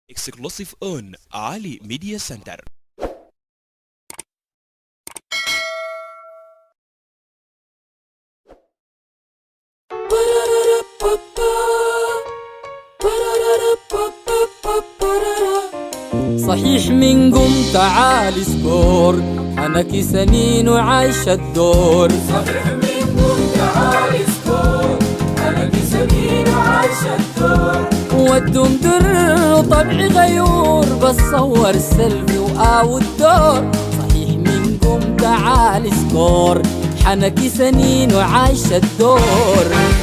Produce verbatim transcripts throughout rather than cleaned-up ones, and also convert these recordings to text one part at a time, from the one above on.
Exclusive on Ali Media Center. صحيح من قم تعال سكور حنكي سنين وعايش الدور. صحيح من قم تعال سكور حنكي سنين وعايش الدور. والدم در طبعي غيور بصور السلبي وآو الدور. صحيح من قم تعال سكور حنكي سنين وعايش الدور.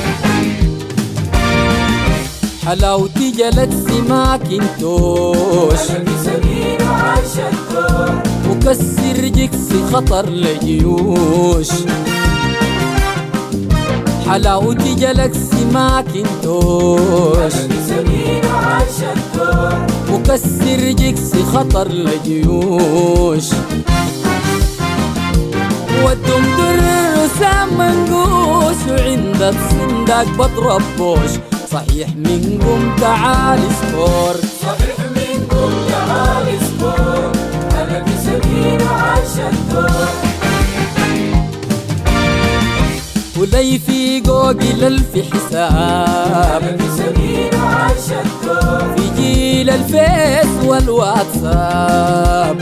حلاوتي جلسي ما كنتوش حنكي سنين وعايش الدور. وكسر جكسي خطر لجيوش. حلاوتي جلسي ما كنتوش حنكي سنين وعايش الدور. وكسر جكسي خطر لجيوش. والدمدر رسام منقوش وعند الصنداق بضربوش. صحيح من قم تعال سكور. صحيح من قم تعال سكور حنكي سنين وعايش الدور. ولي في جوجل الف حساب حنكي سنين وعايش الدور. في جيل الفيس والواتساب.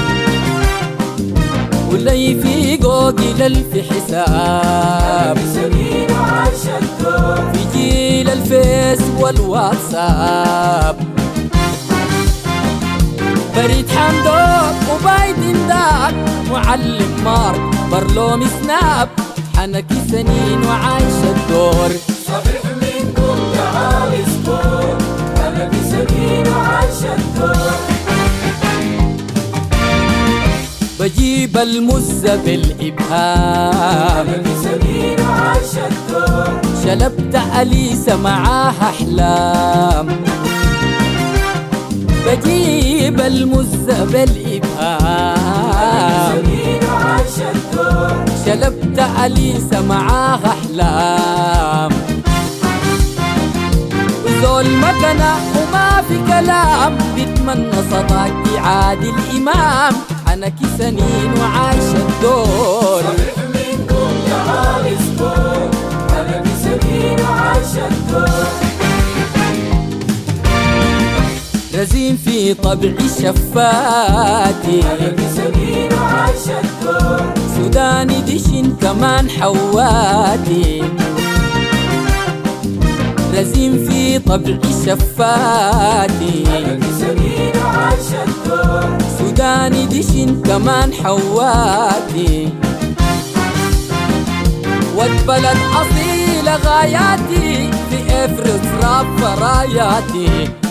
ولي في جوجل الف حساب حنكي سنين وعايش الدور. في جيل الفيس والواتساب. بريد حمدوك وبايدن داك معلم مارك برلومي سناب. حنكي سنين وعايش الدور. صحيح من قم تعال سكور حنكي سنين وعايش الدور. بجيب المزة بالإبهام حنكي سنين وعايش الدور. شلبت أليسة معاها أحلام. بجيب المزة بالإبهام سنين وعايش الدور. شلبت أليسة معاها أحلام. وزول مكنة وما في كلام بتمنى صداقتي عادل إمام. حنكي سنين وعايش الدور. صحيح من قم تعال سكور حنكي سنين وعايش الدور. رزين في طبعي شفاتي حنكي سنين وعايش الدور. سوداني دشن كمان حواتي. رزين في طبعي شفاتي حنكي سنين وعايش الدور. سوداني دشن كمان حواتي. والبلد أصيلة غاياتي في إفرس راب راياتي.